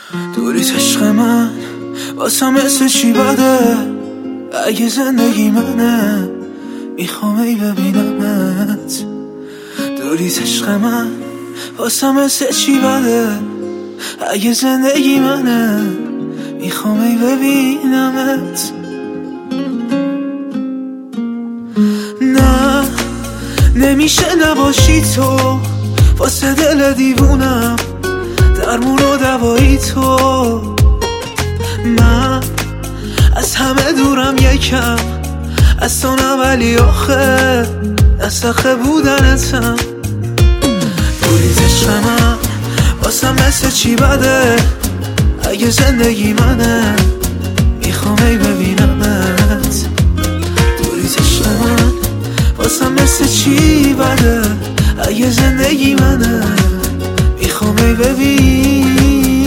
دوریت عشق من واسه مثل چی بده؟ اگه زندگی منه میخوام ای ببینمت. دوریت عشق من واسه مثل چی بده؟ اگه زندگی منه میخوام ای ببینمت. نه نمیشه نباشی تو، واسه دل دیوونم درمون و دوایی تو. من از همه دورم یکم، از تو نه ولی آخه نسخه بودنتم. دوریت عشق من واسه مثل چی بده؟ اگه زندگی منه میخوام ای ببینمت. دوریت عشق من واسه مثل چی بده؟ اگه زندگی منه میخوام ای ببینمت.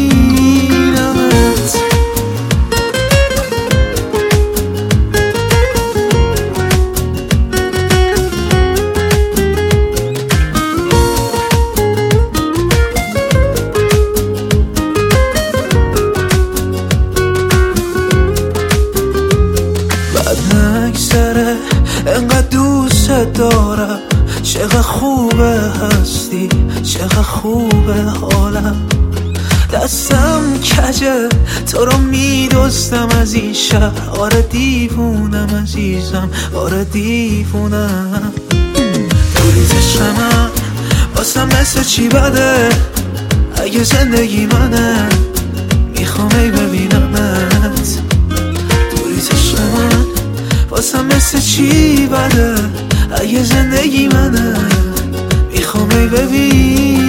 بعد نگذره انقدر دوست دارم، چقدر خوبه هستی، چقدر خوبه حالم. دستم کجه تو رو میدوستم از این شهر. آره دیوونم عزیزم، آره دیوونم. دوریت عشق من واسه مثل چی بده؟ اگه زندگی منه میخوام ای ببینمت. دوریت عشق من واسه مثل چی بده؟ اگه زندگی منه میخوام ای ببینمت.